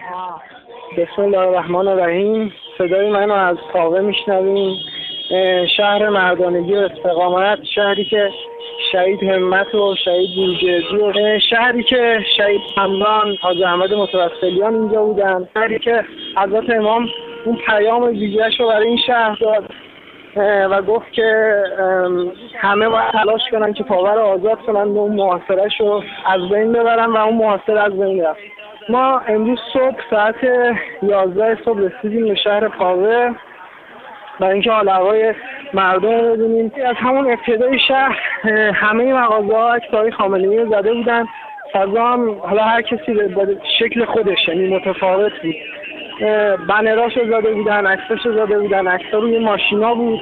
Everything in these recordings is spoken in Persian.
بسم الله الرحمن الرحیم. صدای منو از کاوه میشنوین. شهر مردانگی و استقامت، شهری که شهید همت و شهید بروجردی و شهری که شهید حمدان حاج احمد متوسلیان اینجا بودن، شهری که حضرت امام اون پیام ویژه‌اش رو برای این شهر داد و گفت که همه باید تلاش کنن که پاور رو آزاد کنن و اون محاصره‌ش رو از بین ببرن و اون محاصره از بین رفت. ما امروز صبح ساعت 11 صبح رسیدیم به شهر کاوه برای اینکه حال هوای مردم رو ببینیم. از همون ابتدای شهر همه مغازه‌ها عکس‌های خامنه‌ای رو زده بودن. فضا هم حالا هر کسی به شکل خودش، یعنی متفاوت بود. بنراشو زده بودن، عکساشو زده بودن، عکس‌ها روی ماشینا بود.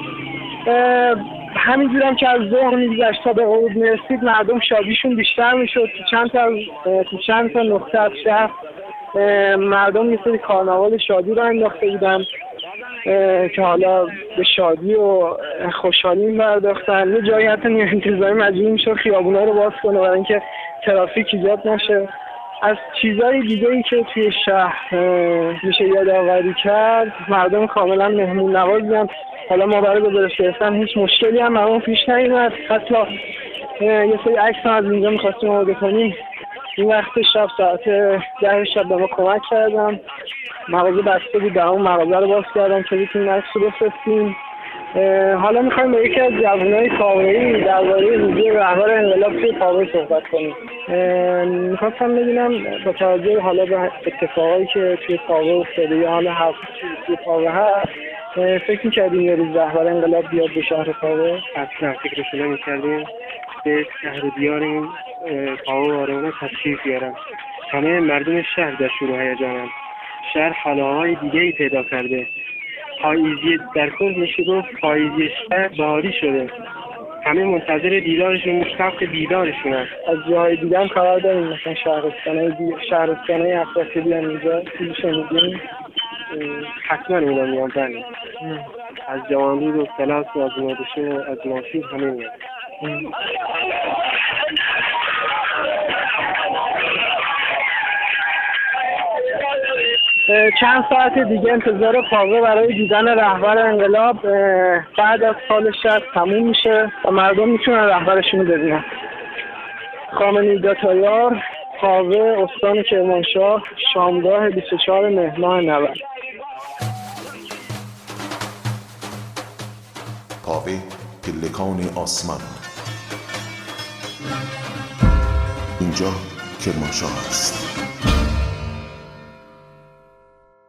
همینجور هم که از ظهر می‌گذشت تا به غروب می‌رسید مردم شادیشون بیشتر می‌شد. تو چند تا نقطه از شهر مردم یه سری کارناوال شادی رو انداخته بودن که حالا به شادی و خوشحالی می‌پرداختن. یه جایی حتی نیروی انتظامی مجبور می‌شد خیابونا رو باز کنه برای اینکه ترافیک ایجاد نشه. از چیزهای دیگه‌ای که توی شهر میشه یادآوری کرد، مردم کاملا مهمون نوازی‌اند. حالا ما برای گزارش گرفتن هیچ مشکلی هم برامون پیش نیومد. حتی یه سری عکس هم از اینجا می‌خواستیم آماده کنیم. این وقت شب ساعت 10 شب به ما کمک کردم. مغازه بسته بود، در اون مغازه رو باز کردم که بتونیم عکس رو بفرستیم. حالا میخوایم با یکی از جوانای کاوه‌ای درباره روزی رهبر انقلاب توی کاوه صحبت کنیم. میخواستم ببینم با توجه حالا به اتفاقایی که توی کاوه افتاده یا حالا هر توی کاوه هست، فکر می‌کردیم یه روز رهبر انقلاب بیاد به شهر کاوه؟ اصلا فکرشو نمی‌کردیم. به شهر دیارمون کاوه وارونه تشریف بیارم. همه مردم شهر در شروع هیجانن. شهر حالاهای دیگه‌ای پیدا کرده. پاییزی در کل میشه گفت پاییزی شهر بهاری شده. همه منتظر دیدارشون، مشتاق دیدارشونن. از جای دیگه هم خبر داریم مثلا شهرستانای اطرافی بیان اینجا چیزی شنیدیم؟ حتما اونا میان بله. از جوانرود و کلاس و از مادشه و از ماشین همه میان. چند ساعت دیگه انتظار کاوه برای دیدن رهبر انقلاب بعد از سال 60 تموم میشه و مردم میتونن رهبرشون رو ببینن. خامنه‌ای تایار، کاوه، استان کرمانشاه، شامگاه 24 مهر ماه 90. کاوه پلکان آسمان. اینجا کرمانشاه است.